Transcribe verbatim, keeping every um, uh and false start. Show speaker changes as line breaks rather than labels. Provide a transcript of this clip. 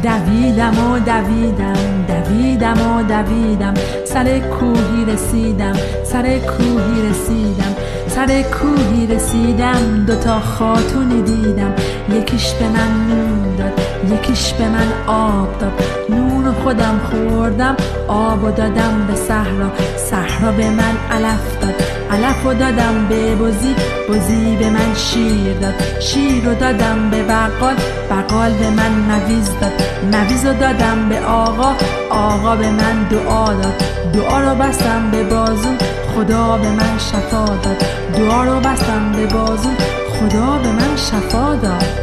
دویدم و دویدم دویدم و دویدم سر کوهی رسیدم سر کوهی رسیدم سر کوهی رسیدم دوتا خاتونی دیدم یکیش به من نون داد یکیش به من آب داد نون خودم خوردم آب و دادم به صحرا صحرا به من علف داد علف و دادم به بزی بزی به من شیر داد شیر رو دادم به بقال بقال به من نویز داد نویز رو دادم به آقا آقا به من دعا داد دعا رو بستم به بازو خدا به من شفا داد دعا رو بستم به بازو خدا به من شفا داد